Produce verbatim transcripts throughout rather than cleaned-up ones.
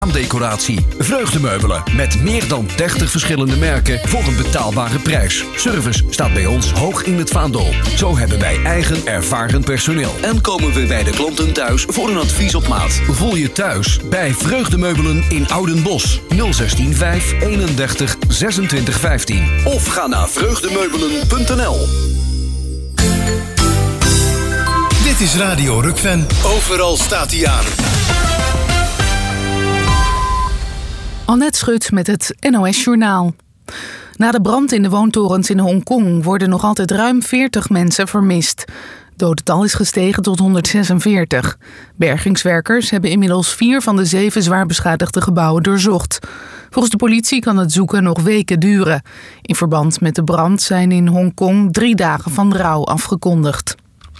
Decoratie. Vreugdemeubelen met meer dan dertig verschillende merken voor een betaalbare prijs. Service staat bij ons hoog in het vaandel. Zo hebben wij eigen ervaren personeel. En komen we bij de klanten thuis voor een advies op maat. Voel je thuis bij Vreugdemeubelen in Oudenbosch. nul een zes vijf eenendertig zesentwintig vijftien. Of ga naar vreugdemeubelen punt n l. Dit is Radio Rukven. Overal staat hij aan. Annette Schut met het N O S-journaal. Na de brand in de woontorens in Hongkong worden nog altijd ruim veertig mensen vermist. Het dodental is gestegen tot honderdzesenveertig. Bergingswerkers hebben inmiddels vier van de zeven zwaar beschadigde gebouwen doorzocht. Volgens de politie kan het zoeken nog weken duren. In verband met de brand zijn in Hongkong drie dagen van rouw afgekondigd.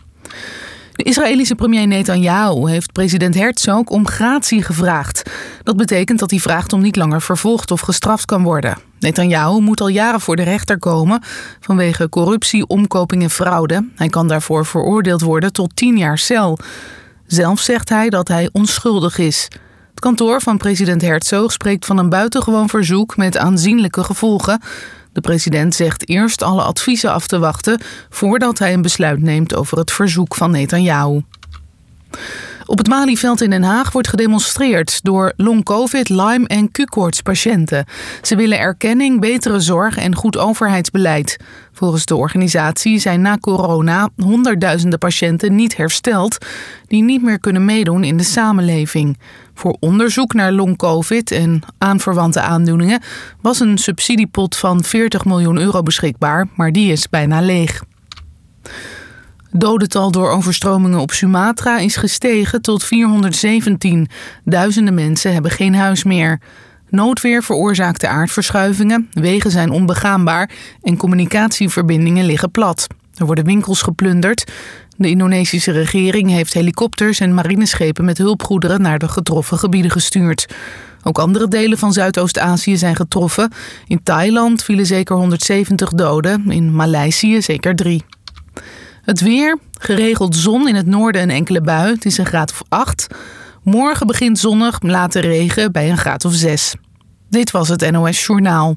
De Israëlische premier Netanyahu heeft president Herzog om gratie gevraagd. Dat betekent dat hij vraagt om niet langer vervolgd of gestraft kan worden. Netanyahu moet al jaren voor de rechter komen vanwege corruptie, omkoping en fraude. Hij kan daarvoor veroordeeld worden tot tien jaar cel. Zelf zegt hij dat hij onschuldig is. Het kantoor van president Herzog spreekt van een buitengewoon verzoek met aanzienlijke gevolgen. De president zegt eerst alle adviezen af te wachten voordat hij een besluit neemt over het verzoek van Netanyahu. Op het Malieveld in Den Haag wordt gedemonstreerd door long-covid, Lyme en Q-koorts patiënten. Ze willen erkenning, betere zorg en goed overheidsbeleid. Volgens de organisatie zijn na corona honderdduizenden patiënten niet hersteld die niet meer kunnen meedoen in de samenleving. Voor onderzoek naar long-covid en aanverwante aandoeningen was een subsidiepot van veertig miljoen euro beschikbaar, maar die is bijna leeg. Dodental door overstromingen op Sumatra is gestegen tot vierhonderdzeventien. Duizenden mensen hebben geen huis meer. Noodweer veroorzaakte aardverschuivingen, wegen zijn onbegaanbaar en communicatieverbindingen liggen plat. Er worden winkels geplunderd. De Indonesische regering heeft helikopters en marineschepen met hulpgoederen naar de getroffen gebieden gestuurd. Ook andere delen van Zuidoost-Azië zijn getroffen. In Thailand vielen zeker honderdzeventig doden, in Maleisië zeker drie. Het weer, geregeld zon in het noorden en enkele bui. Het is een graad of acht. Morgen begint zonnig, later regen bij een graad of zes. Dit was het N O S-journaal.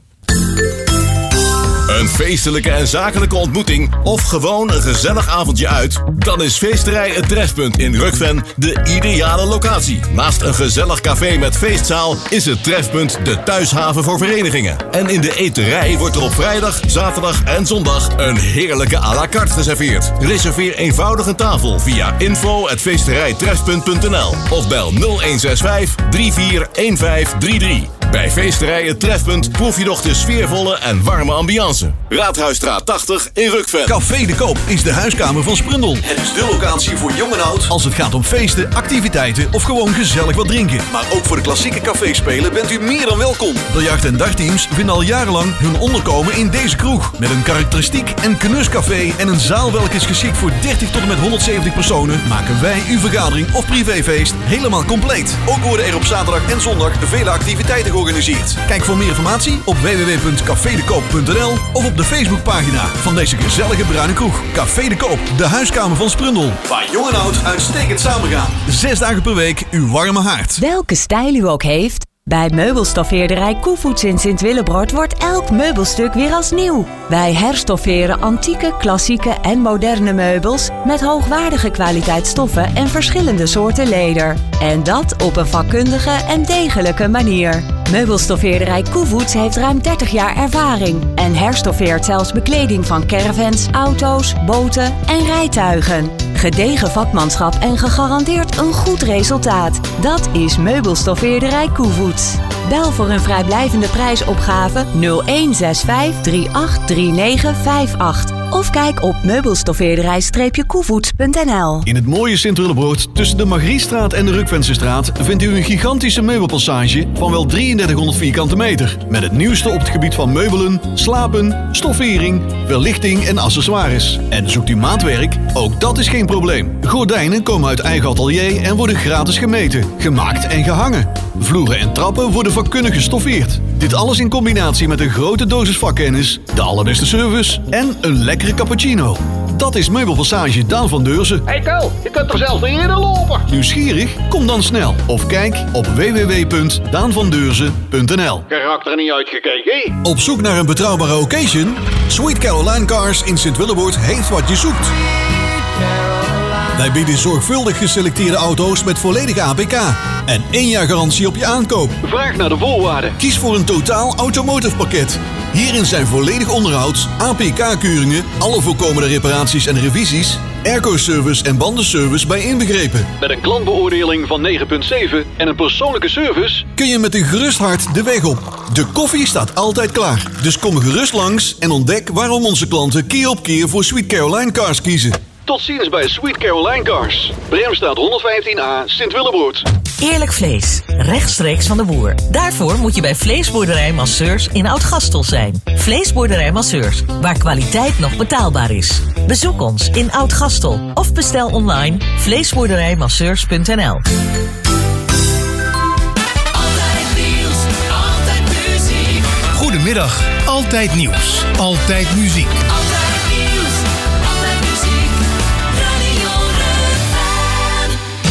Een feestelijke en zakelijke ontmoeting of gewoon een gezellig avondje uit? Dan is Feesterij Het Trefpunt in Rukven de ideale locatie. Naast een gezellig café met feestzaal is het Trefpunt de thuishaven voor verenigingen. En in de eterij wordt er op vrijdag, zaterdag en zondag een heerlijke à la carte geserveerd. Reserveer eenvoudig een tafel via info at feesterijtrefpunt punt n l of bel nul een zes vijf drie vier een vijf drie drie. Bij Feesterij Het Trefpunt proef je nog de sfeervolle en warme ambiance. Raadhuisstraat tachtig in Rukven. Café de Koop is de huiskamer van Sprundel. Het is de locatie voor jong en oud. Als het gaat om feesten, activiteiten of gewoon gezellig wat drinken. Maar ook voor de klassieke caféspelen bent u meer dan welkom. Biljart- en dagteams vinden al jarenlang hun onderkomen in deze kroeg. Met een karakteristiek en knuscafé en een zaal welke is geschikt voor dertig tot en met honderdzeventig personen, maken wij uw vergadering of privéfeest helemaal compleet. Ook worden er op zaterdag en zondag vele activiteiten georganiseerd. Kijk voor meer informatie op w w w punt café de koop punt n l of op de Facebookpagina van deze gezellige bruine kroeg. Café de Koop, de huiskamer van Sprundel. Waar jong en oud uitstekend samengaan. Zes dagen per week uw warme haard. Welke stijl u ook heeft, bij meubelstoffeerderij Koevoets in Sint-Willebroord wordt elk meubelstuk weer als nieuw. Wij herstofferen antieke, klassieke en moderne meubels met hoogwaardige kwaliteit stoffen en verschillende soorten leder. En dat op een vakkundige en degelijke manier. Meubelstoffeerderij Koevoets heeft ruim dertig jaar ervaring en herstoffeert zelfs bekleding van caravans, auto's, boten en rijtuigen. Gedegen vakmanschap en gegarandeerd een goed resultaat. Dat is Meubelstoffeerderij Koevoets. Bel voor een vrijblijvende prijsopgave nul een zes vijf drie acht drie negen vijf acht of kijk op meubelstoffeerderij koevoets punt n l. In het mooie Sint-Willebroord tussen de Margriestraat en de Rukvensestraat vindt u een gigantische meubelpassage van wel drieëndertighonderd vierkante meter. Met het nieuwste op het gebied van meubelen, slapen, stoffering, verlichting en accessoires. En zoekt u maatwerk? Ook dat is geen probleem. Gordijnen komen uit eigen atelier en worden gratis gemeten, gemaakt en gehangen. Vloeren en trappen worden vakkundig gestoffeerd. Dit alles in combinatie met een grote dosis vakkennis, de allerbeste service en een lekkere cappuccino. Dat is Meubelpassage Daan van Deurzen. Hey Tel, je kunt er zelfs niet eerder lopen. Nieuwsgierig? Kom dan snel of kijk op w w w punt daan van deurzen punt n l. Geraakt er niet uitgekeken? Op zoek naar een betrouwbare occasion? Sweet Caroline Cars in Sint-Willeboord heeft wat je zoekt. Wij bieden zorgvuldig geselecteerde auto's met volledige A P K en één jaar garantie op je aankoop. Vraag naar de voorwaarden. Kies voor een totaal automotive pakket. Hierin zijn volledig onderhoud, A P K-keuringen, alle voorkomende reparaties en revisies, airco-service en bandenservice bij inbegrepen. Met een klantbeoordeling van negen komma zeven en een persoonlijke service Kun je met een gerust hart de weg op. De koffie staat altijd klaar. Dus kom gerust langs en ontdek waarom onze klanten keer op keer voor Sweet Caroline Cars kiezen. Tot ziens bij Sweet Caroline Cars. Bremstraat honderdvijftien A, Sint-Willeboord. Eerlijk vlees, rechtstreeks van de boer. Daarvoor moet je bij Vleesboerderij Masseurs in Oud-Gastel zijn. Vleesboerderij Masseurs, waar kwaliteit nog betaalbaar is. Bezoek ons in Oud-Gastel of bestel online vleesboerderijmasseurs punt n l. Goedemiddag, altijd nieuws, altijd muziek. Altijd nieuws, altijd muziek, Radio Rutland.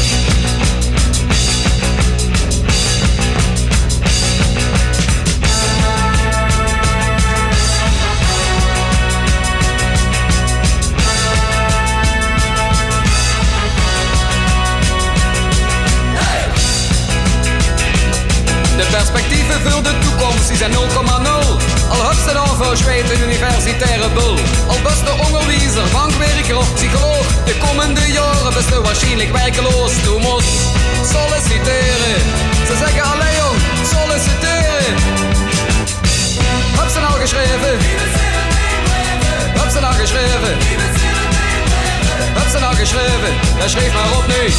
De perspectieven voor de toekomst die zijn nul komma nul. Al heb ze dan verschweet een universitaire bul. Al best de onderwijzer, bankwerker of psycholoog. De komende jaren best u waarschijnlijk werkeloos. Du moest solliciteren. Ze zeggen alleen jong, solliciteren. Heb ze nou geschreven? Heb ze nou geschreven? Heb ze nou geschreven? Ja, schreef maar op nu.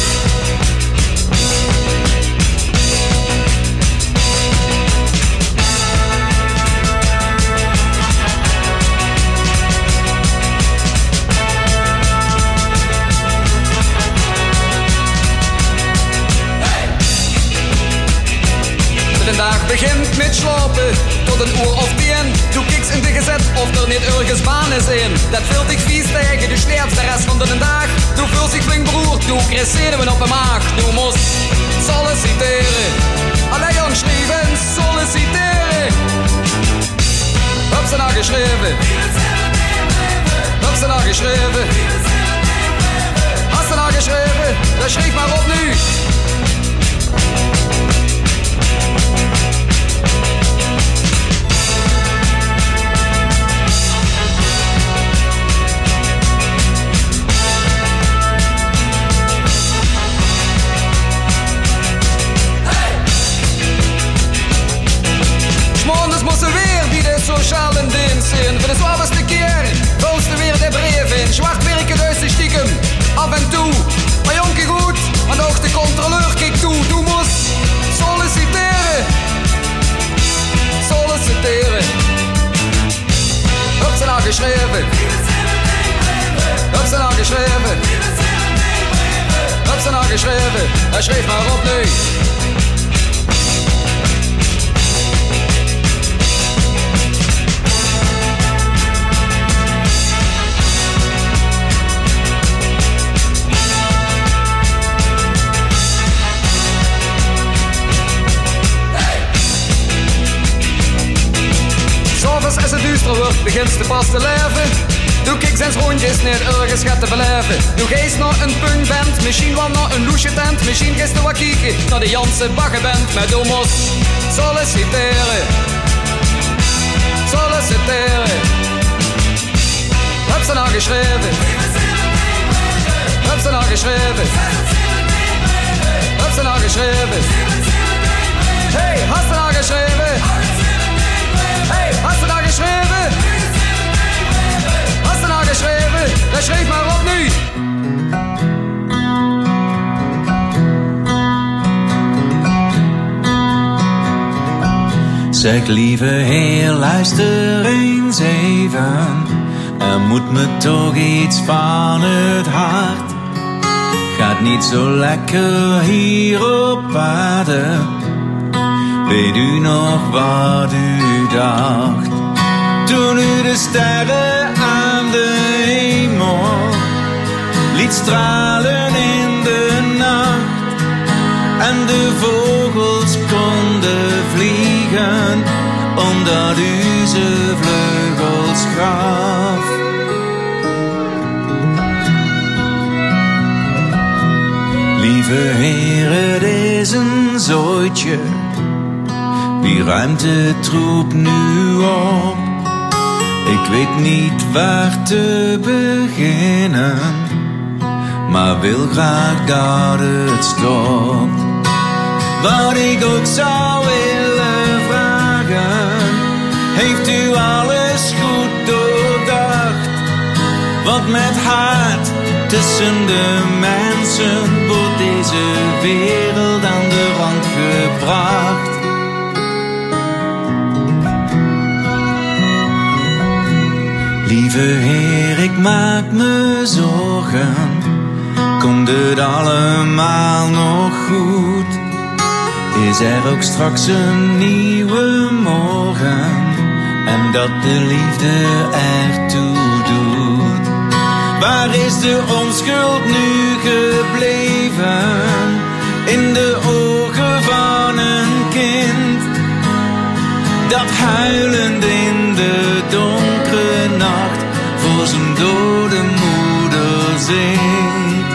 De dag begint met slapen, tot een uur of tien. Doe kiks in de gezet of er niet ergens baan is in. Dat vult ik vies tegen, du sterft de rest van de dag. Du voelt zich flink beroerd, du krijgt zenuwen op de maag. Du moest solliciteren, alleen jong schrijven, solliciteren. Heb ze nou geschreven? Heb ze nou geschreven? Hast ze nou geschreven? Dan schrijf maar op nu. Sociale dienst in. Voor de zwaarste keer posten weer de brief in. Zwart werken uit de stiekem, af en toe. Maar jonkie goed, want ook de controleur kijkt toe. Du moest solliciteren. Solliciteren. Heb ze nou geschreven? Heb ze nou geschreven? Heb ze nou geschreven? Hij schreef maar op nu. Als het duister wordt, begint ze pas te leven. Doe kiks en rondjes, niet ergens gaat te beleven. Doe geest naar een punkband, misschien wel naar een loesje tent. Misschien geest er wat kieken naar de Janse baggenband. Maar du moest solliciteren. Solliciteren. Heb ze nou geschreven? Heb ze nou geschreven? Heb ze nou geschreven? Hey, hast du nou geschreven? Hey, hast du nou geschreven? Hast du nou geschreven? Dan schreef maar op nu. Zeg lieve heer, luister eens even. Er moet me toch iets van het hart. Gaat niet zo lekker hier op aarde. Weet u nog wat u dacht? Toen u de sterren aan de hemel liet stralen in de nacht. En de vogels konden vliegen, omdat u ze vleugels gaf. Lieve Heer, het is een zooitje, wie ruimt de troep nu op? Ik weet niet waar te beginnen, maar wil graag dat het stopt. Wat ik ook zou willen vragen, heeft u alles goed doordacht? Want met haat tussen de mensen wordt deze wereld aan de rand gebracht. Lieve Heer, ik maak me zorgen, komt het allemaal nog goed? Is er ook straks een nieuwe morgen en dat de liefde ertoe doet? Waar is de onschuld nu gebleven in de ogen van een kind dat huilend in de donkere nacht voor zijn dode moeder zingt?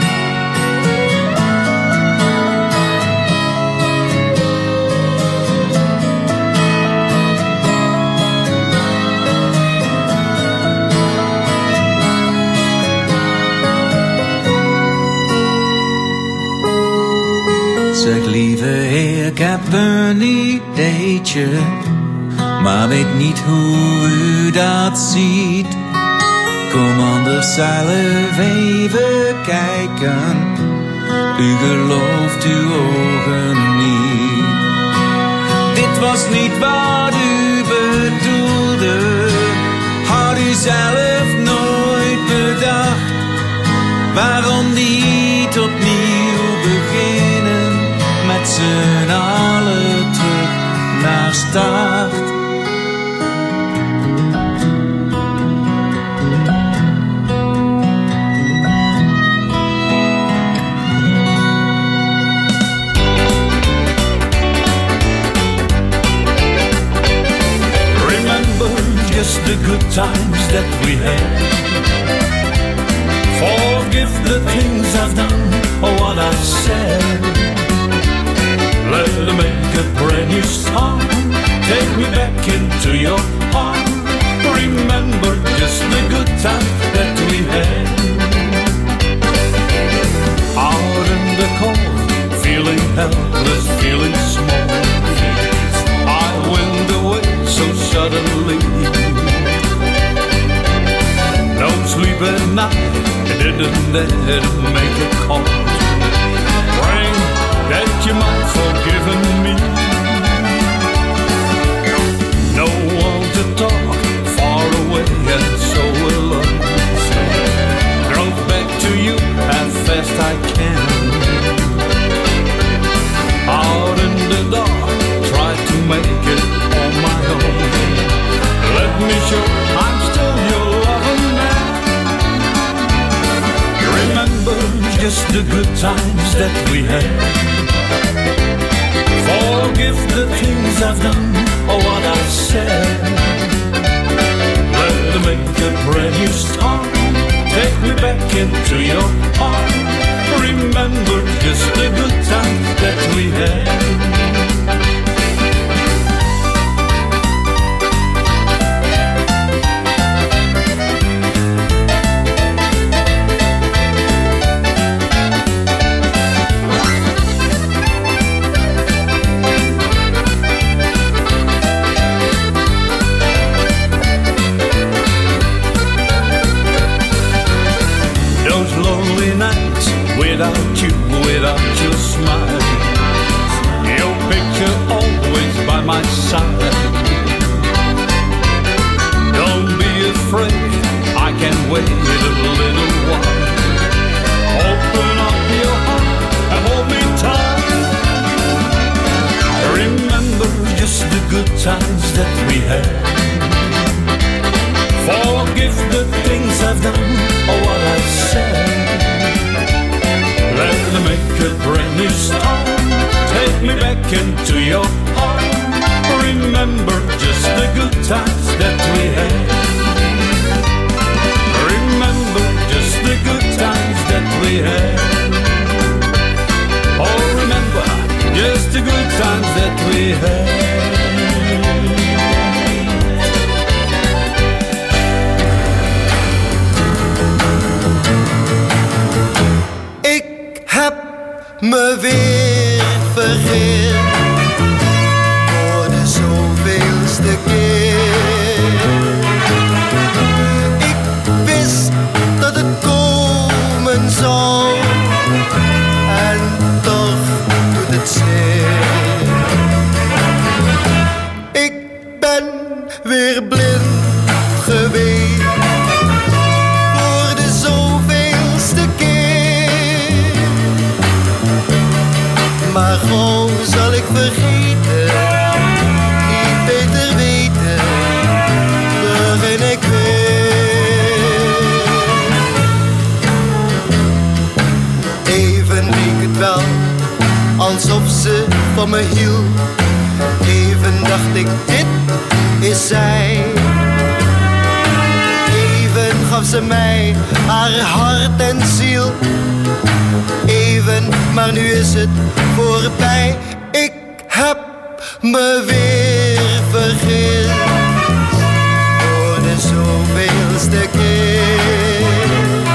Zeg lieve Heer, ik heb een ideetje, maar weet niet hoe u dat ziet. Kom anders zelf even kijken, u gelooft uw ogen niet. Dit was niet wat u bedoelde, had u zelf nooit bedacht. Waarom niet opnieuw beginnen, met z'n allen terug naar start? Just the good times that we had. Forgive the things I've done or what I've said. Let me make a brand new start. Take me back into your heart. Remember just the good times that we had. Out in the cold, feeling helpless, feeling small. I went away so suddenly. No sleep at night, didn't dare to make a call. Praying that you might forgive me. No one to talk, far away and so alone. Drove back to you as fast I can. Out in the dark, tried to make it on my own. Let me show I'm still your loving man. Remember just the good times that we had. Forgive the things I've done or what I've said. Let me make a brand new start. Take me back into your heart. Remember just the good times that we had. Without you, without your smile, vrijheid. Ik heb me weer vergist voor de zoveelste keer. Ik wist dat het komen zou en toch doet het zeer. Ik ben weer blind geweest voor de zoveelste keer. Maar gauw zal ik vergeten, niet beter weten, begin ik weer. Even leek het wel alsof ze van me hield. Even dacht ik, dit is zij. Even gaf ze mij haar hart en ziel. Even, maar nu is het voorbij. Ik heb me weer vergist voor de zoveelste keer.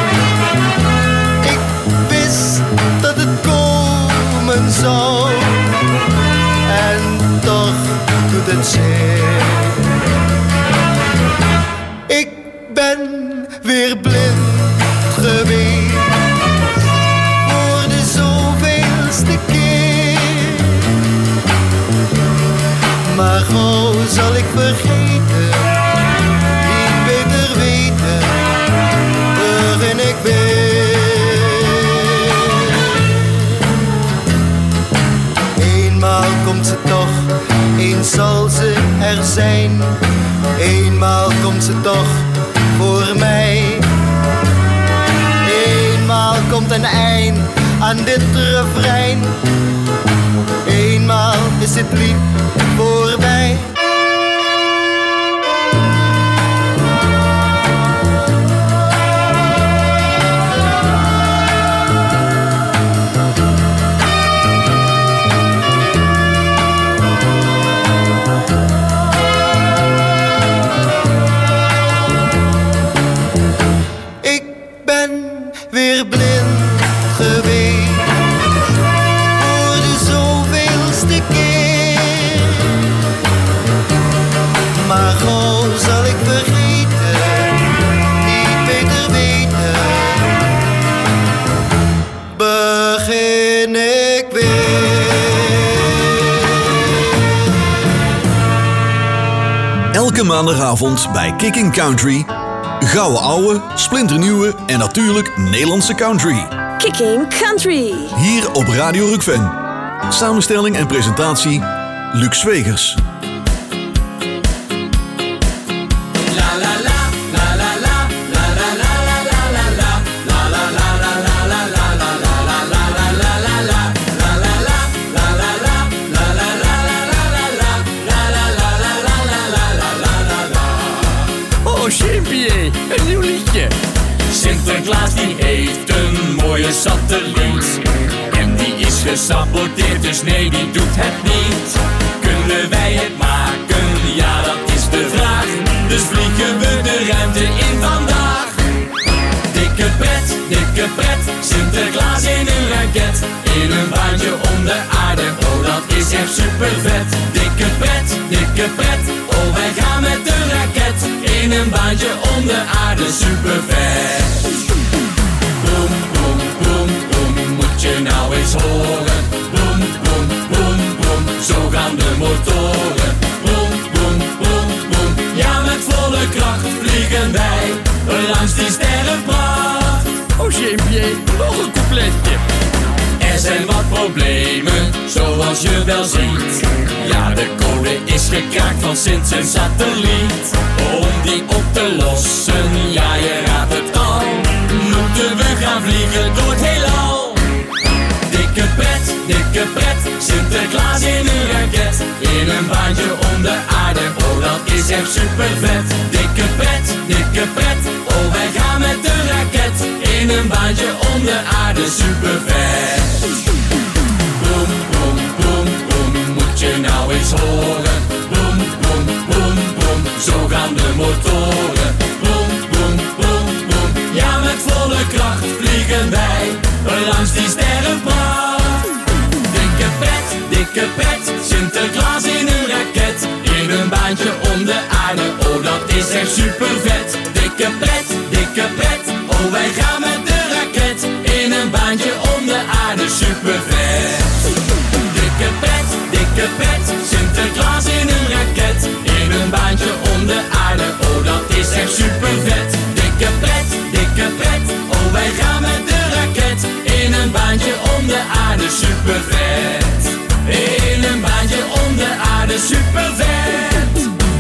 Ik wist dat het komen zou en toch doet het zeer. Ik ben weer blind geweest voor de zoveelste keer. Maar gauw zal ik vergeten, niet beter weten, begin ik weer. Eenmaal komt ze toch, eens zal ze er zijn. Eenmaal komt ze toch voor mij. Eenmaal komt een eind aan dit refrein. Eenmaal is dit lied voorbij. Ik ben weer blind geweest voor de zoveelste keer. Maar gauw zal ik vergeten, niet beter weten, begin ik weer. Elke maandagavond bij Kicking Country. Gouden ouwe, splinternieuwe en natuurlijk Nederlandse country. Kicking Country. Hier op Radio Rukven. Samenstelling en presentatie Luc Zwegers. Oh, Chimpie, een nieuw liedje. Sinterklaas die heeft een mooie satelliet. En die is gesaboteerd, dus nee, die doet het niet. Kunnen wij het maken? Ja, dat is de vraag. Dus vliegen we de ruimte in vandaag. Dikke pret, dikke pret, Sinterklaas in een raket. In een baantje om de aarde, oh dat is echt super vet. Dikke pret, dikke pret, oh wij gaan met de raket. In een baantje om de aarde, super vet. Boom, boom, boom, boom, moet je nou eens horen. Boom, boom, boom, boom, zo gaan de motoren. Boom, boom, boom, boom, ja met volle kracht vliegen wij langs die sterrenpracht. Oh Jeempje, nog een coupletje. Er zijn wat problemen, zoals je wel ziet. Ja, de code is gekraakt van Sint zijn satelliet. Om die op te lossen, ja je raadt het al, moeten we gaan vliegen door het heelal. Dikke pret, dikke pret, Sinterklaas in een raket. In een baantje om de aarde, oh dat is echt super vet. Dikke pret, dikke pret, oh wij gaan met de raket. In een baantje om de aarde, super vet. Boom, boom, boom, boom, moet je nou eens horen. Boem, boem, boem, boem, zo gaan de motoren. Boem, boem, boem, boem, ja met volle kracht vliegen wij langs die sterrenpracht. Dikke pret, dikke pret, Sinterklaas in een raket. In een baantje om de aarde, oh dat is echt super vet. Dikke pret, dikke pret, oh wij gaan met de raket. In een baantje om de aarde, super vet. Dikke pret, dikke pret, Sinterklaas in een raket. In een baantje om de aarde, oh dat is echt super vet. Dikke pret, dikke pret, oh wij gaan met de raket. In een baantje om de aarde, super vet. In een baantje om de aarde, super vet.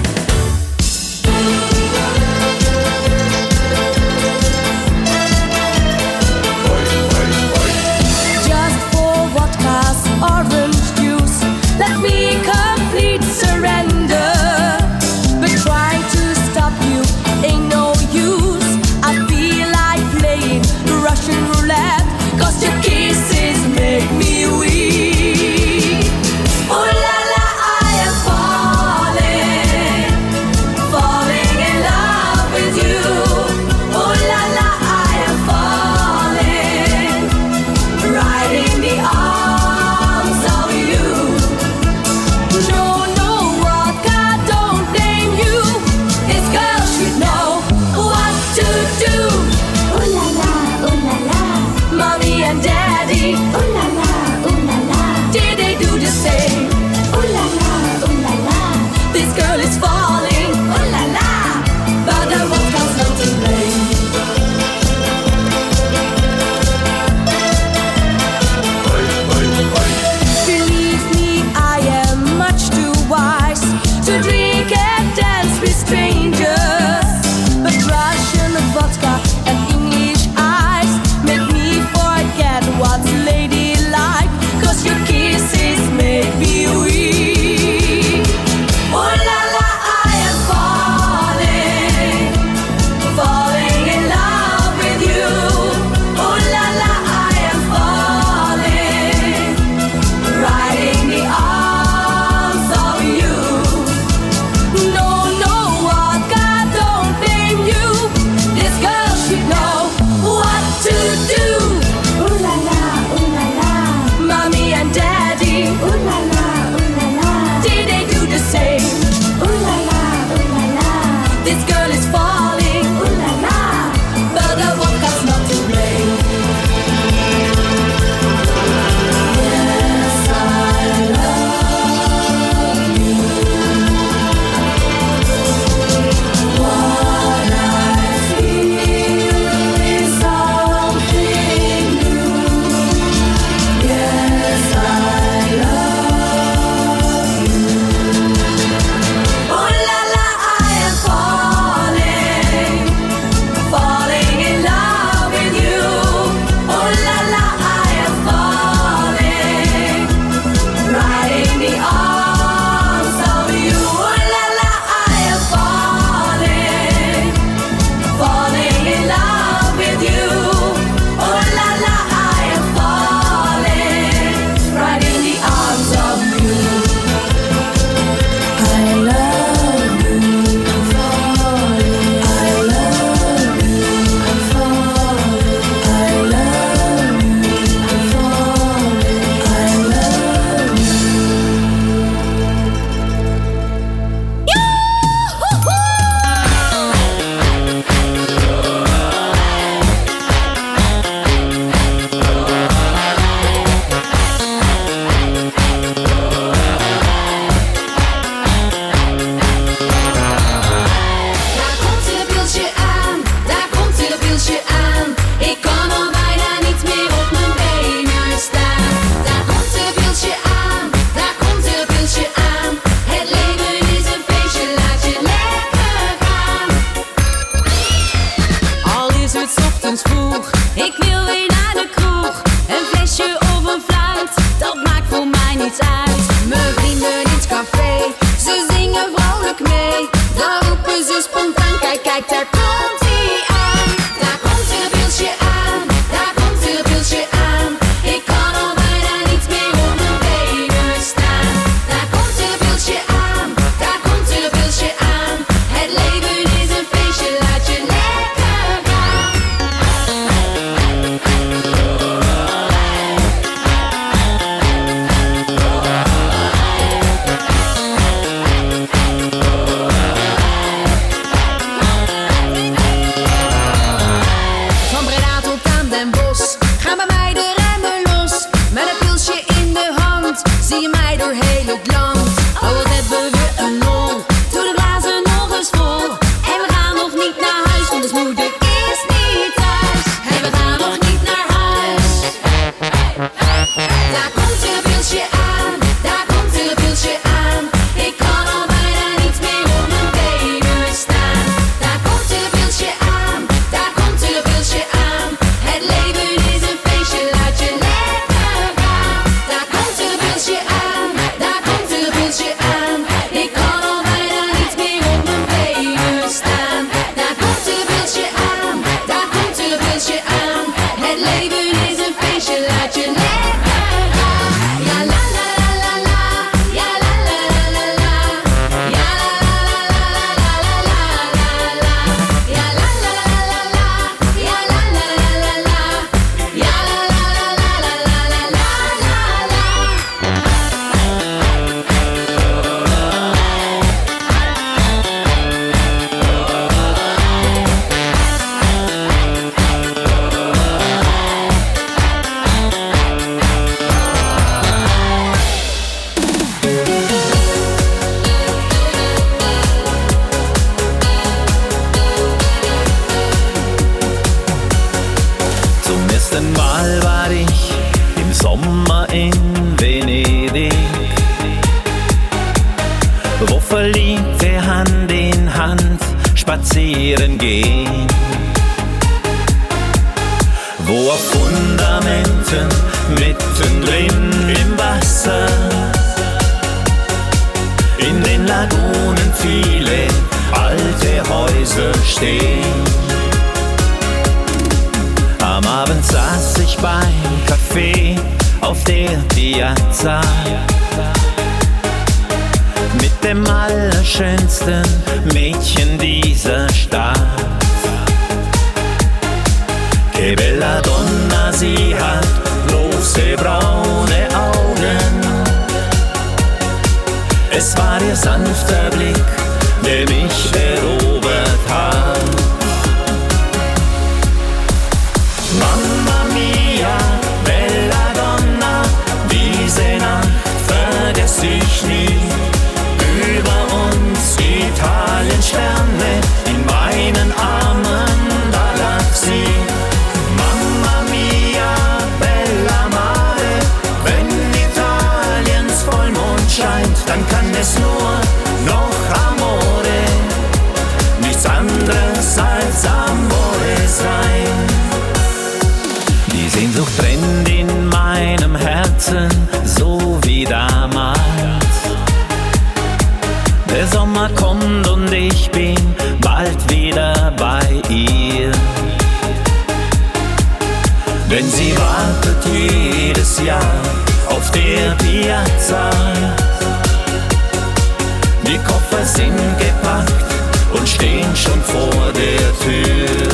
Just for vodka's orange juice, let me complete surrender. But trying to stop you ain't no use. I feel like playing Russian roulette, 'cause your kisses make me weak. Oh la la, I am falling, falling in love with you. Oh la la, I am falling, right in the arms of you. No, no, what God don't name you. This girl should know what to do. Oh la la, oh la la, mommy and daddy. Oh la la, oh la la, did they do the same? Oh la la, oh la la, this girl is falling. Oh la la, but the vodka's not to blame. Believe me, I am much too wise to drink and dance with strangers. But Russian vodka and English eyes make me forget what's ladylike, 'cause your kisses make me weak. Oh la la, wo verliebt wir Hand in Hand spazieren gehen, wo auf Fundamenten mittendrin im Wasser in den Lagunen viele alte Häuser stehen. Am Abend saß ich beim Café auf der Piazza mit dem allerschönsten Mädchen dieser Stadt. Che bella donna, sie hat große braune Augen. Es war ihr sanfter Blick, der mich erobert hat. Mamma mia, bella donna, diese Nacht vergess ich nie. Über uns Italiensterne, in meinen Armen, da lag sie. Mamma mia, bella mare, wenn Italiens Vollmond scheint, dann kann es nur noch Amore, nichts anderes als Amore sein. Die Sehnsucht brennt in meinem Herzen, so wie damals. Der Sommer kommt und ich bin bald wieder bei ihr. Denn sie wartet jedes Jahr auf der Piazza. Die Koffer sind gepackt und stehen schon vor der Tür.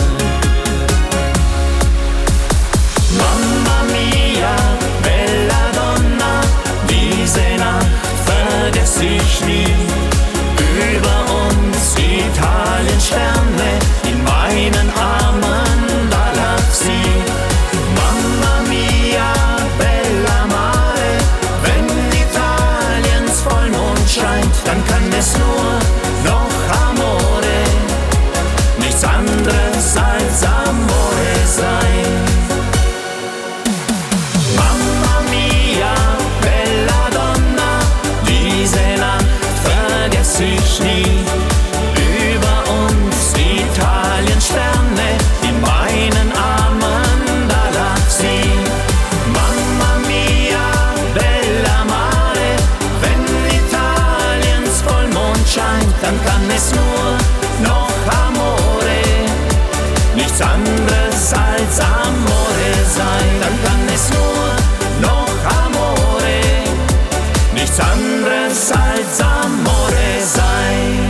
Mamma mia, bella donna, diese Nacht vergess ich nie. Über uns Italiensterne, in meinen Armen, da lag sie. Mamma mia, bella mare, wenn Italiens Vollmond scheint, dann kann es nur noch Amore, nichts anderes als Amore sein. Mamma mia, bella donna, diese Nacht vergess ich nie. Über uns Italiensterne, in meinen Armen, da lag sie. Mamma mia, bella mare, wenn Italiens Vollmond scheint, dann kann es nur noch Amore, nichts anderes als Amore sein. Dann kann es nur noch Amore, nichts anderes als Amore sein.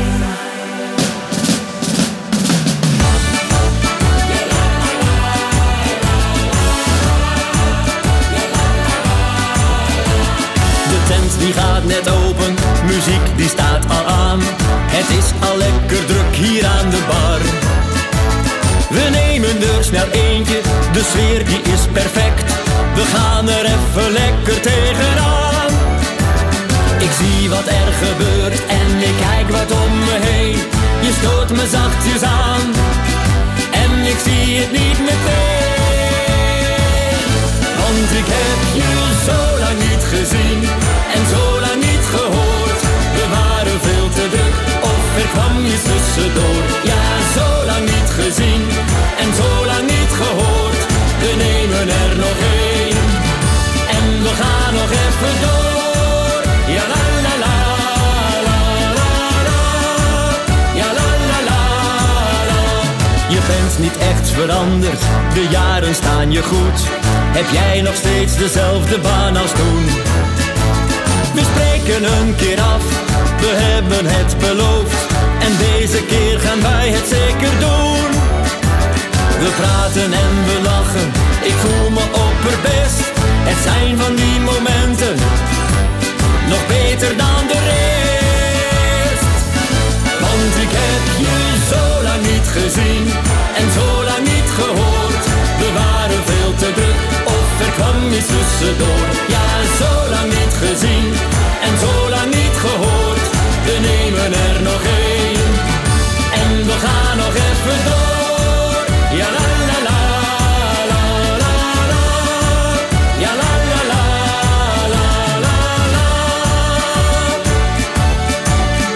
De tent die gaat net open, muziek die staat al aan. Het is al lekker druk hier aan de bar. We nemen er snel eentje, de sfeer die is perfect. We gaan er even lekker tegenaan. Ik zie wat er gebeurt en ik kijk wat om me heen. Je stoot me zachtjes aan en ik zie het niet meteen. Want ik heb je zo lang niet gezien en zo lang niet gehoord. We waren veel te druk of er kwam iets tussendoor. Ja, zo lang niet gezien en zo lang niet gehoord. We nemen er nog één en we gaan nog even door. Ja la la la la la la. Ja la la la la. Je bent niet echt veranderd, de jaren staan je goed. Heb jij nog steeds dezelfde baan als toen? We spreken een keer af, we hebben het beloofd. En deze keer gaan wij het zeker doen. We praten en we lachen, ik voel me opperbest. Het zijn van die momenten, nog beter dan de rest. Want ik heb je zo lang niet gezien en zo lang niet gehoord. We waren veel te druk of er kwam iets tussendoor. Ja, zo lang niet gezien en zo lang niet gehoord. We nemen er nog één en we gaan nog even door. Ja la la la la la la. Ja la la la la la la la.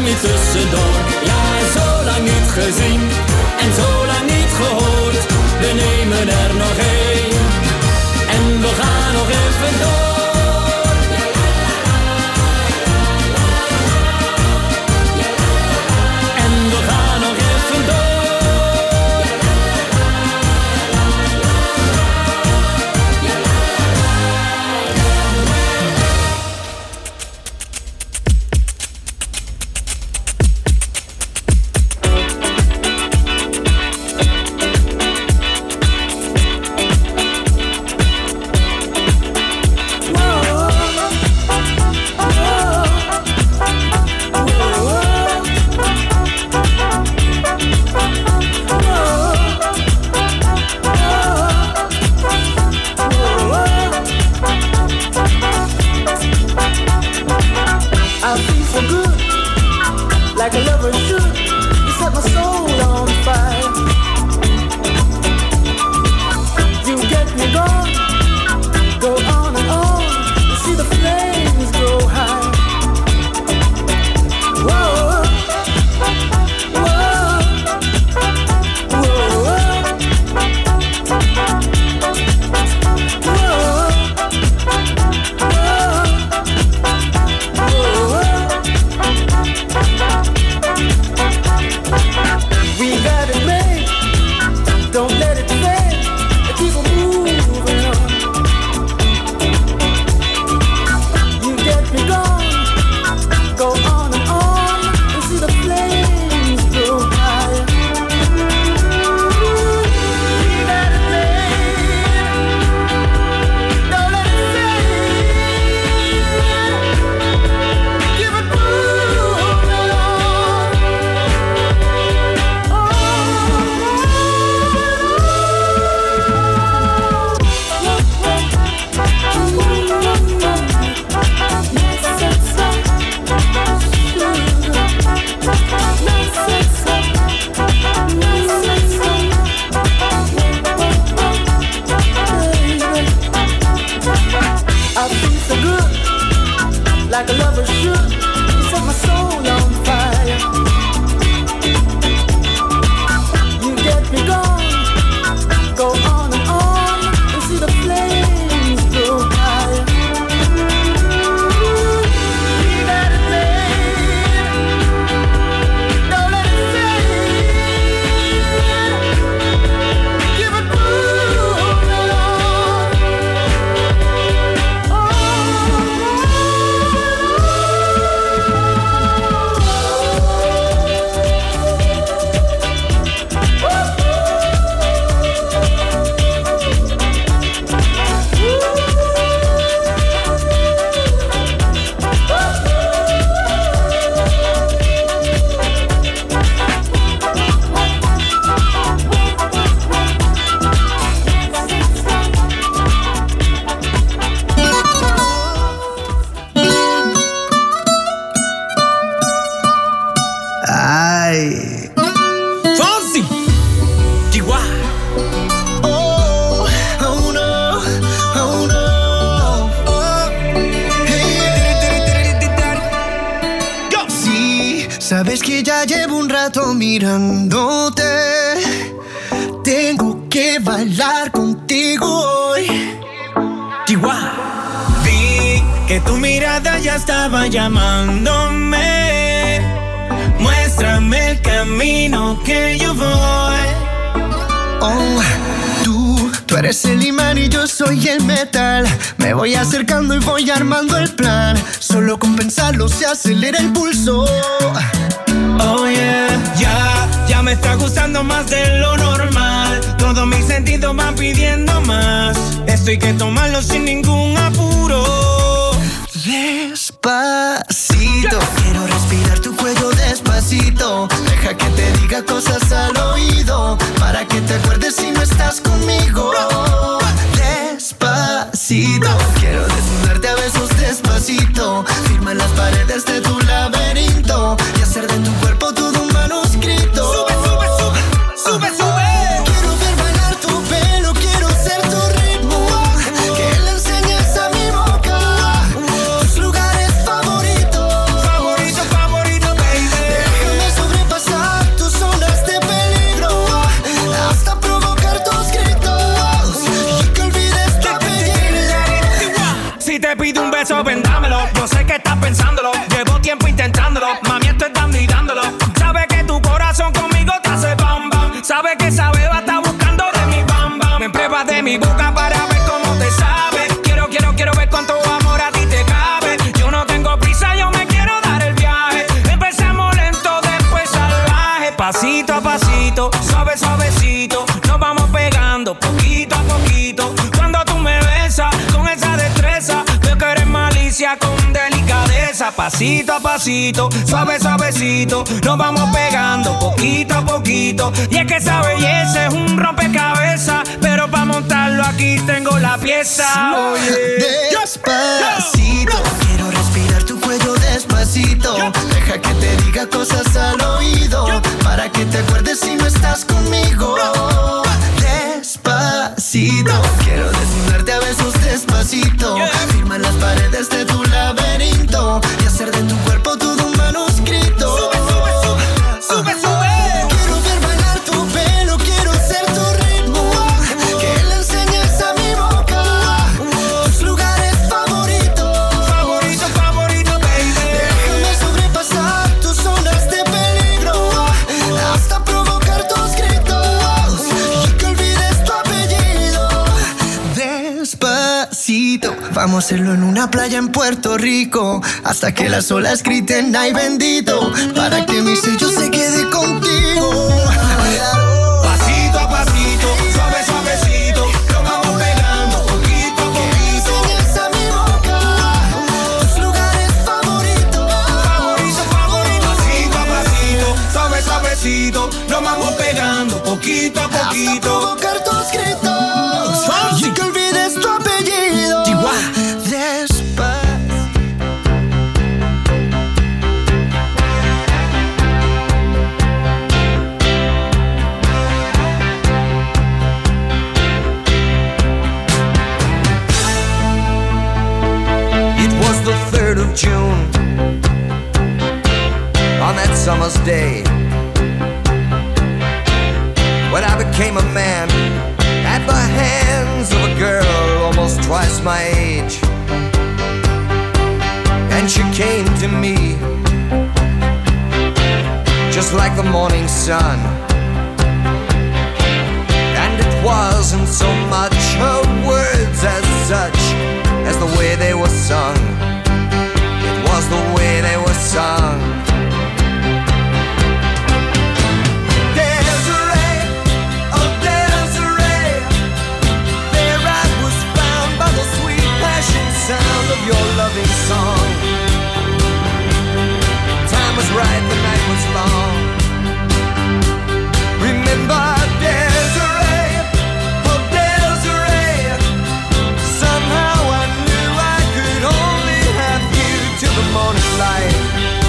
niet tussendoor. Ja, zo lang niet gezien en zo lang niet gehoord. We nemen er nog één en we gaan nog even door. En we gaan nog even door. Sabes que ya llevo un rato mirándote. Tengo que bailar contigo hoy. Chihuahua. Vi que tu mirada ya estaba llamándome. Muéstrame el camino que yo voy. Oh, tú, tú eres el imán y yo soy el metal. Me voy acercando y voy armando el plan. Solo con pensarlo se acelera el pulso. Oh yeah, ya, ya me está gustando más de lo normal. Todos mis sentidos van pidiendo más. Esto hay que tomarlo sin ningún apuro. Despacito, quiero respirar tu cuello despacito. Deja que te diga cosas al oído, para que te acuerdes si no estás conmigo. Despacito, quiero desnudarte a besos despacito. Firma las paredes de tu laberinto y hacer de tu cuerpo todo un manuscrito. Sube, sube, sube, sube, sube. Quiero ver bailar tu pelo, quiero ser tu ritmo. Que le enseñes a mi boca tus lugares favoritos. Favorito, favorito, baby. Mami, esto es dando y dándolo. Sabe que tu corazón conmigo te hace bam bam. Sabe que esa beba está buscando de mi bam bam. Me pruebas de mi boca para ver cómo te sabe. Quiero, quiero, quiero ver cuánto amor a ti te cabe. Yo no tengo prisa, yo me quiero dar el viaje. Empezamos lento, después salvaje. Pasito a pasito, suave, suavecito. Nos vamos pegando poquito a poquito. Cuando tú me besas con esa destreza, veo que eres malicia con delicadeza. Pasito a pasito, suave, suavecito. Nos vamos pegando poquito a poquito. Y es que esa belleza es un rompecabezas, pero para montarlo aquí tengo la pieza. Oye, despacito, quiero respirar tu cuello despacito. Deja que te diga cosas al oído, para que te acuerdes si no estás conmigo. Despacito, quiero desnudarte a besos despacito. Firma las paredes de tu laberinto y hacer de tu cuerpo todo un manuscrito. Sube, sube, sube, sube, sube. Quiero ver bailar tu pelo, quiero ser tu ritmo. Que le enseñes a mi boca tus lugares favoritos. Favorito, favorito, baby. Déjame sobrepasar tus zonas de peligro hasta provocar tus gritos y que olvides tu apellido. Despacito, vamos a hacerlo en una playa en Puerto Rico hasta que las olas griten ay bendito, para que mi sello se quede contigo. Pasito a pasito, suave, suavecito. Nos vamos pegando poquito a poquito. Enseñas a mi boca tus lugares favoritos. Favorito, favorito. Pasito a pasito, suave, suavecito. Nos vamos pegando poquito a poquito. Hasta provocar tus gritos y que olvides tu apellido. Despacio. It was the third of June, on that summer's day, when I became a man at the hands of a girl almost twice my age. And she came to me just like the morning sun. And it wasn't so much her words as such as the way they were sung. It was the way they were sung. Desiree, oh Desiree, there I was found by the sweet passion sound of your loving song. Time was right, the night was long. Remember Desiree, oh Desiree, somehow I knew I could only have you till the morning light.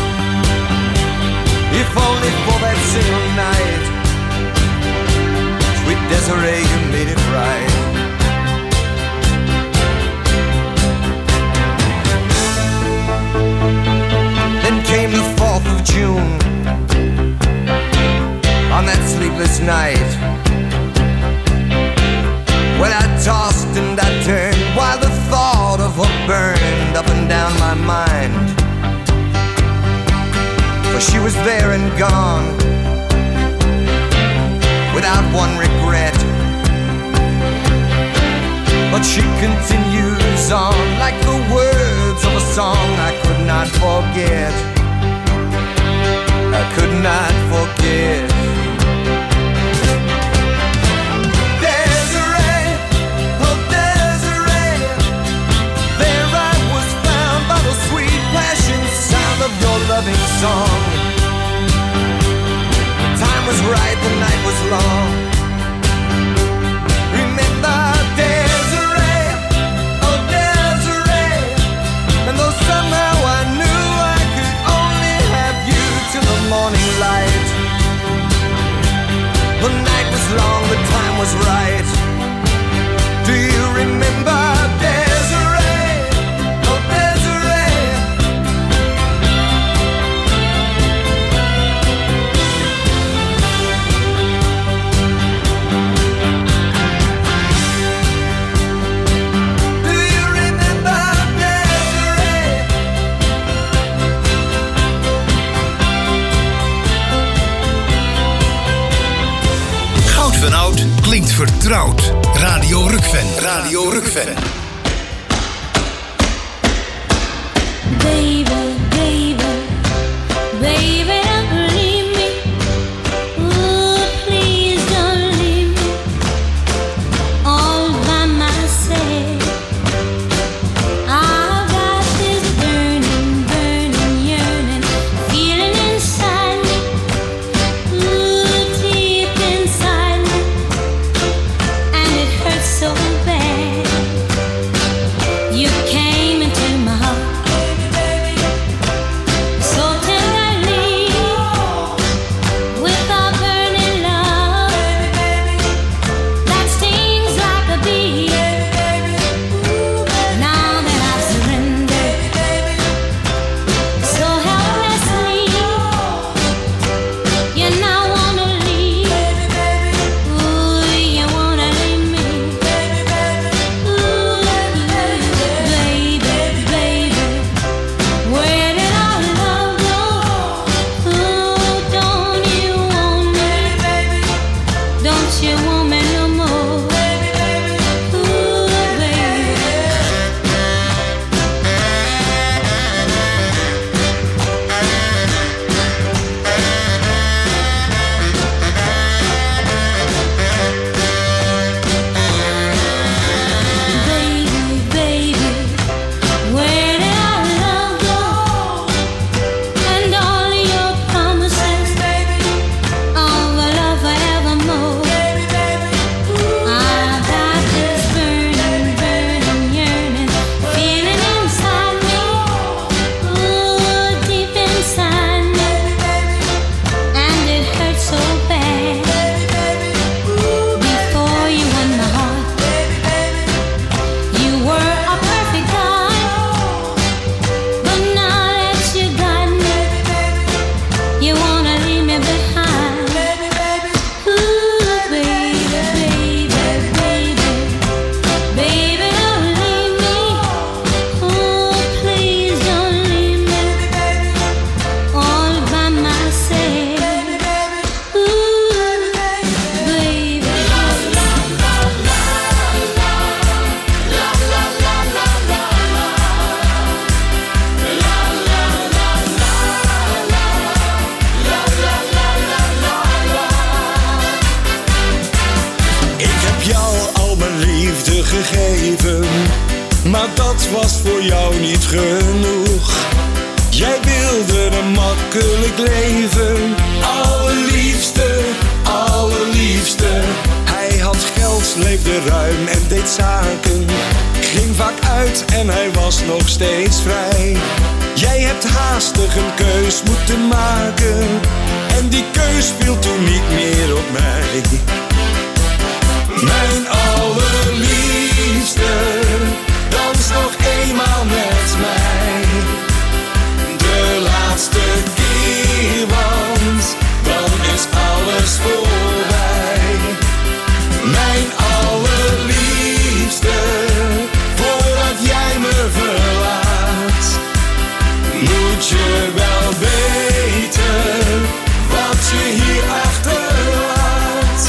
If only for that single night. Sweet Desiree, you made it right. Then came the fourth of June, on that sleepless night, when I tossed and I turned while the thought of her burned up and down my mind. For she was there and gone, without one regret. But she continues on like the words of a song I could not forget. I could not forget. Desiree, oh Desiree, there I was found by the sweet passion sound of your loving song. Time was right, the night was long. Remember Desiree, oh Desiree, and though somehow I knew I could only have you till the morning light, the night was long, the time was right. Do you remember Desiree, oh Desiree? Do you remember Desiree? klinkt vertrouwd. Radio Rukven. Radio Rukven. Baby, baby, baby, don't leave me. Ooh, please don't leave me all by myself. I've got this burning, burning, yearning feeling inside me. Ooh, deep inside me, and it hurts so bad. You came into my heart. Maar dat was voor jou niet genoeg. Jij wilde een makkelijk leven. Allerliefste, allerliefste. Hij had geld, leefde ruim en deed zaken. Ging vaak uit en hij was nog steeds vrij. Jij hebt haastig een keus moeten maken. En die keus viel toen niet meer op mij. Mijn allerliefste, dans nog eenmaal met mij. De laatste keer, want dan is alles voorbij. Mijn allerliefste, voordat jij me verlaat, moet je wel weten wat je hier achterlaat.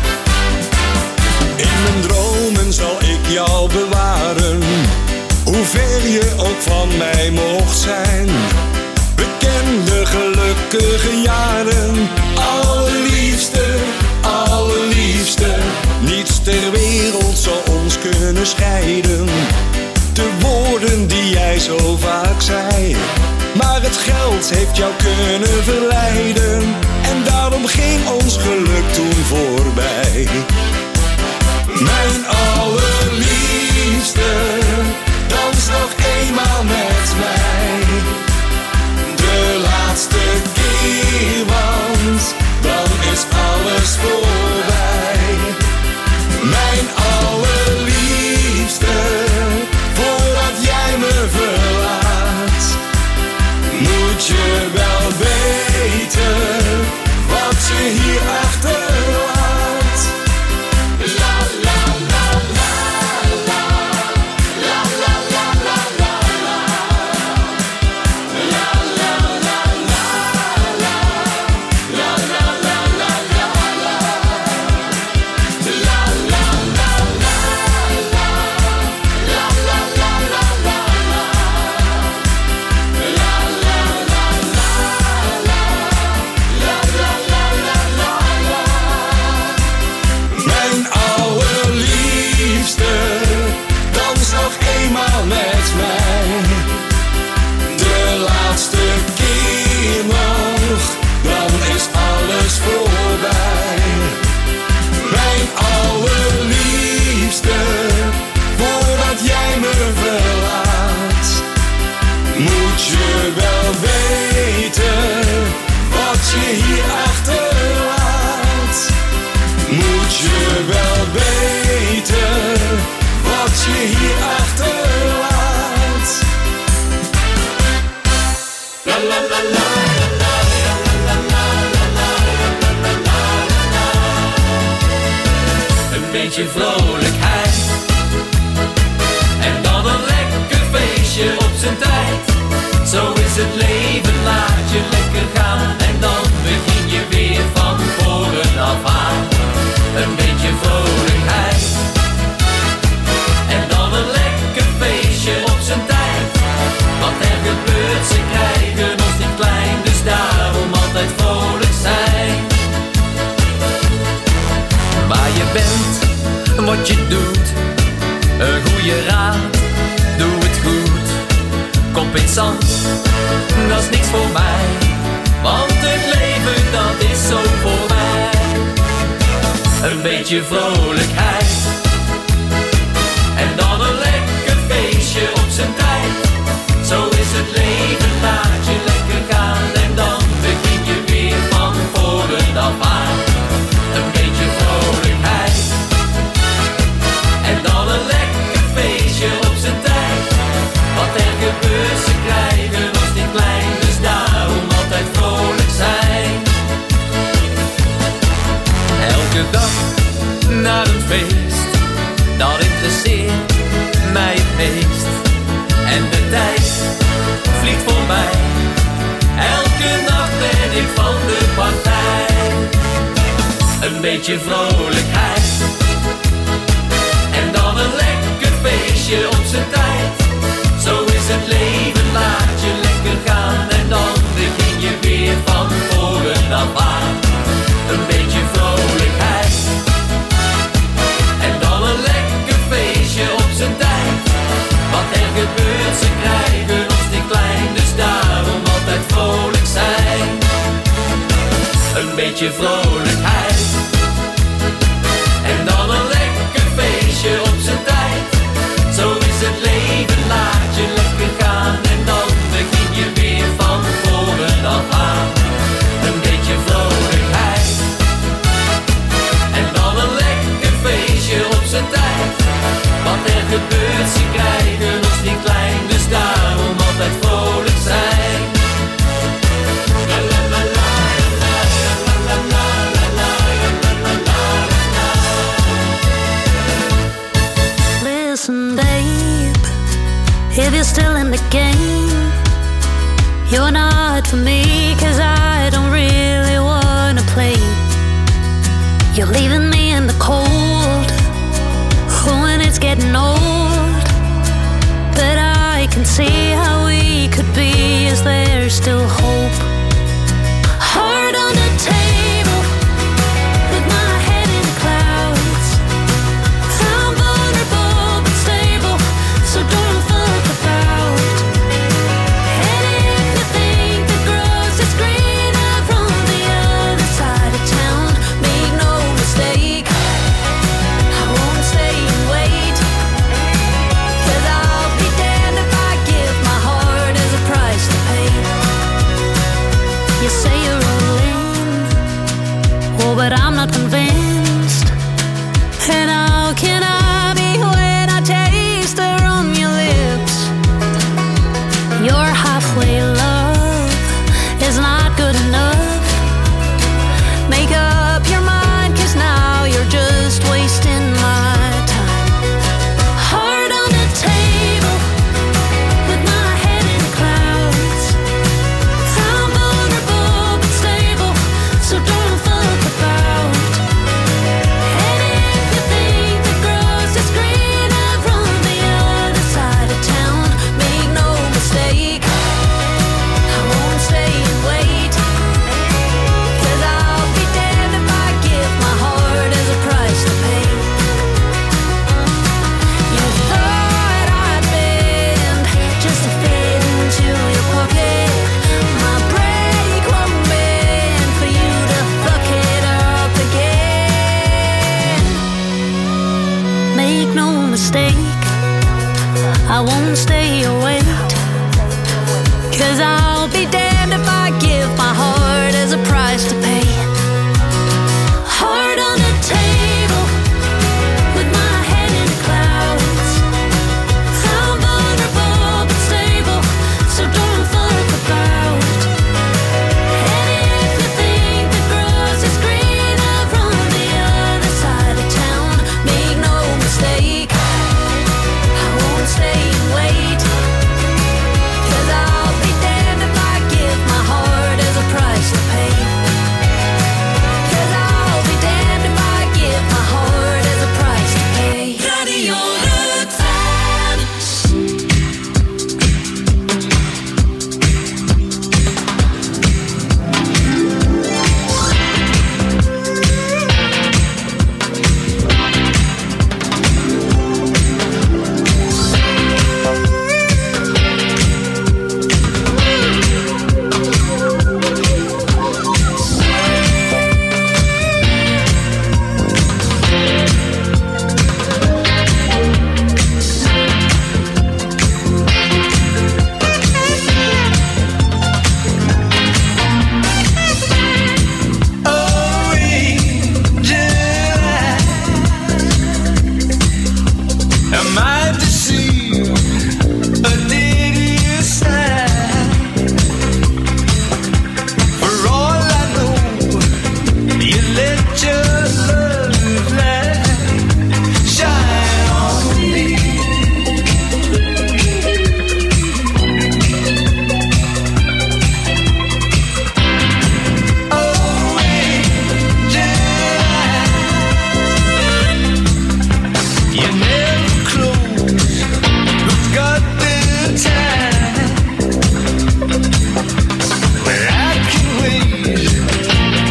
In mijn dromen zal ik jou bewaren, hoe ver je ook van mij mocht zijn. We kenden gelukkige jaren. Allerliefste, allerliefste, niets ter wereld zal ons kunnen scheiden. De woorden die jij zo vaak zei, maar het geld heeft jou kunnen verleiden. En daarom ging ons geluk toen voorbij. Mijn allerliefste, dans nog eenmaal met mij. De laatste keer, want dan is alles voorbij. Mijn allerliefste, voordat jij me verlaat, moet je wel weten wat je hier achterlaat. hier achterlaat. Moet je wel weten wat je hier achterlaat. La la la la. Een beetje vrolijkheid en dan een lekker feestje op zijn tijd. Zo is het leven, laat je lekker gaan en dan begin je weer van voren af aan. Een beetje vrolijkheid en dan een lekker feestje op zijn tijd. Wat er gebeurt, ze krijgen ons niet klein, dus daarom altijd vrolijk zijn. Waar je bent, wat je doet, een goede raad, doe het goed. Kop in zand, dat is niks voor mij, want het leven dat is zo voorbij. Een beetje vrolijkheid en dan een lekker feestje op zijn tijd. Zo is het leven, laat je lekker gaan en dan begin je weer van voren af aan. Een beetje vrolijkheid en dan een lekker feestje op zijn tijd. Wat er gebeurt, ze krijgen ons niet klein, dus daarom altijd vrolijk zijn. Elke dag naar een feest, dat interesseert mij het meest. En de tijd vliegt voorbij, elke nacht ben ik van de partij. Een beetje vrolijkheid en dan een lekker feestje op zijn tijd. Zo is het leven, laat je lekker gaan en dan begin je weer van voren af aan. Een beetje vrolijkheid en dan een lekker feestje op zijn tijd. Wat er gebeurt, ze krijgen ons niet klein, dus daarom altijd vrolijk zijn. Een beetje vrolijkheid en dan een lekker feestje op zijn tijd. Zo is het leven, laat je lekker gaan en dan begin je weer van voren af aan. Een beetje vrolijkheid en dan een lekker feestje op zijn tijd. Wat er gebeurt, ze krijgen ons niet klein, dus daarom altijd vrolijk zijn. La la la la la la la la la la la la la. Listen, babe, if you're still in the game, you're not for me, cause I don't really wanna play. You're leaving me in the cold when it's getting old, but I can see how we could be. Is there still hope? Heart on the table with my head in the clouds. I'm vulnerable but stable, so don't fuck about. And if you think the grass is greener from the other side of town, make no mistake, I won't stay and wait. Cause I'll be damned if I give my heart as a price to pay. You say you're all in, oh, but I'm not convinced. And how can I be when I taste her on your lips? Your halfway love is not good enough. Make up your mind, cause now you're just wasting my time. Heart on the table with my head in the clouds. I'm vulnerable but stable, so don't fuck about.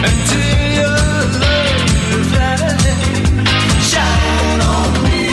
until your love light shine on me.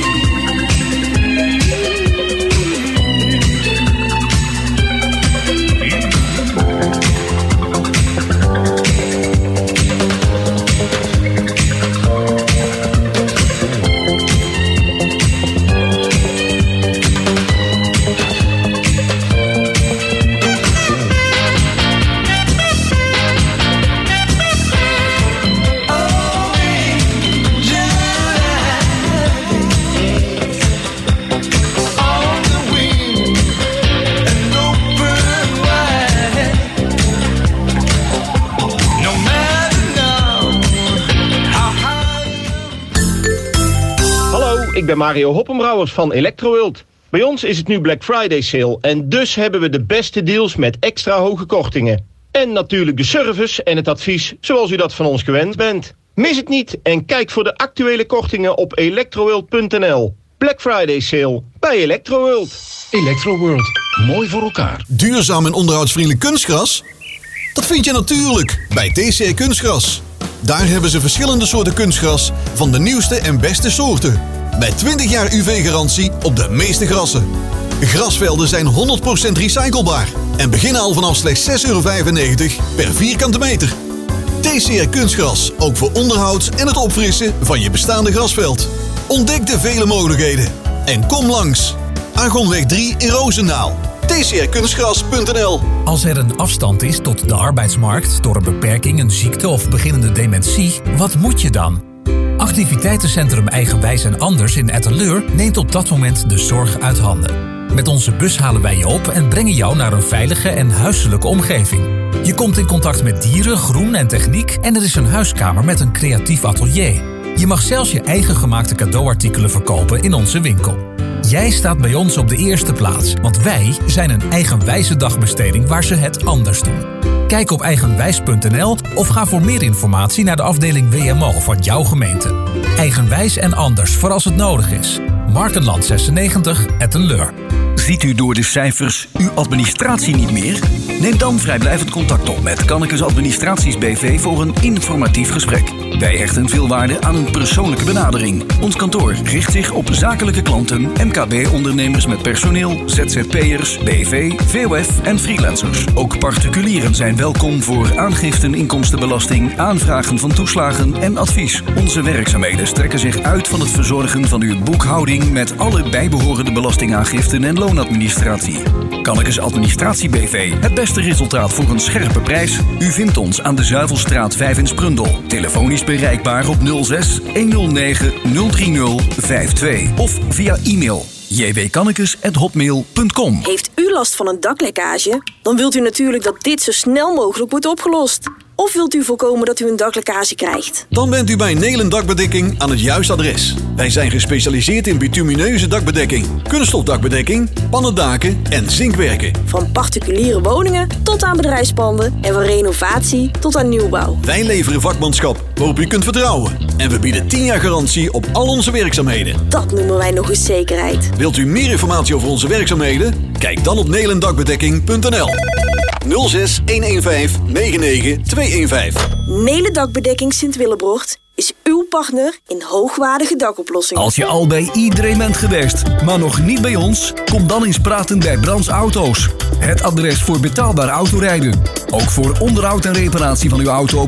Ik ben Mario Hoppenbrouwers van Electroworld. Bij ons is het nu Black Friday sale en dus hebben we de beste deals met extra hoge kortingen. En natuurlijk de service en het advies zoals u dat van ons gewend bent. Mis het niet en kijk voor de actuele kortingen op electroworld punt n l. Black Friday sale bij Electroworld. Electroworld, mooi voor elkaar. Duurzaam en onderhoudsvriendelijk kunstgras? Dat vind je natuurlijk bij T C R Kunstgras. Daar hebben ze verschillende soorten kunstgras van de nieuwste en beste soorten. Met twintig jaar U V-garantie op de meeste grassen. Grasvelden zijn honderd procent recyclebaar en beginnen al vanaf slechts zes euro vijfennegentig per vierkante meter. T C R Kunstgras, ook voor onderhoud en het opfrissen van je bestaande grasveld. Ontdek de vele mogelijkheden en kom langs. Argonweg drie in Roosendaal. T C R kunstgras punt n l. Als er een afstand is tot de arbeidsmarkt door een beperking, een ziekte of beginnende dementie, wat moet je dan? Activiteitencentrum Eigenwijs en Anders in Etteleur neemt op dat moment de zorg uit handen. Met onze bus halen wij je op en brengen jou naar een veilige en huiselijke omgeving. Je komt in contact met dieren, groen en techniek en er is een huiskamer met een creatief atelier. Je mag zelfs je eigen gemaakte cadeauartikelen verkopen in onze winkel. Jij staat bij ons op de eerste plaats, want wij zijn een eigenwijze dagbesteding waar ze het anders doen. Kijk op eigenwijs punt n l of ga voor meer informatie naar de afdeling W M O van jouw gemeente. Eigenwijs en Anders voor als het nodig is. Markenland zesennegentig, Etteleur. Ziet u door de cijfers uw administratie niet meer? Neem dan vrijblijvend contact op met Kannekes Administraties B V voor een informatief gesprek. Wij hechten veel waarde aan een persoonlijke benadering. Ons kantoor richt zich op zakelijke klanten, M K B-ondernemers met personeel, Z Z P'ers, B V, V O F en freelancers. Ook particulieren zijn welkom voor aangiften inkomstenbelasting, aanvragen van toeslagen en advies. Onze werkzaamheden strekken zich uit van het verzorgen van uw boekhouding met alle bijbehorende belastingaangiften en loonadministratie. Kannekes Administratie B V. Het beste resultaat voor een scherpe prijs. U vindt ons aan de Zuivelstraat vijf in Sprundel. Telefonisch bereikbaar op nul zes honderdnegen nul drie nul vijf twee of via e-mail j w kannekes at hotmail punt com. Heeft u last van een daklekkage? Dan wilt u natuurlijk dat dit zo snel mogelijk wordt opgelost. Of wilt u voorkomen dat u een daklekkage krijgt? Dan bent u bij Nelen Dakbedekking aan het juiste adres. Wij zijn gespecialiseerd in bitumineuze dakbedekking, kunststofdakbedekking, pannendaken en zinkwerken. Van particuliere woningen tot aan bedrijfspanden en van renovatie tot aan nieuwbouw. Wij leveren vakmanschap waarop u kunt vertrouwen. En we bieden tien jaar garantie op al onze werkzaamheden. Dat noemen wij nog eens zekerheid. Wilt u meer informatie over onze werkzaamheden? Kijk dan op nelen dakbedekking punt n l. nul zes een een vijf negen negen twee een vijf. Nelen Dakbedekking Sint-Willebrocht is uw partner in hoogwaardige dakoplossingen. Als je al bij iedereen bent geweest, maar nog niet bij ons, kom dan eens praten bij Brands Auto's. Het adres voor betaalbaar autorijden. Ook voor onderhoud en reparatie van uw auto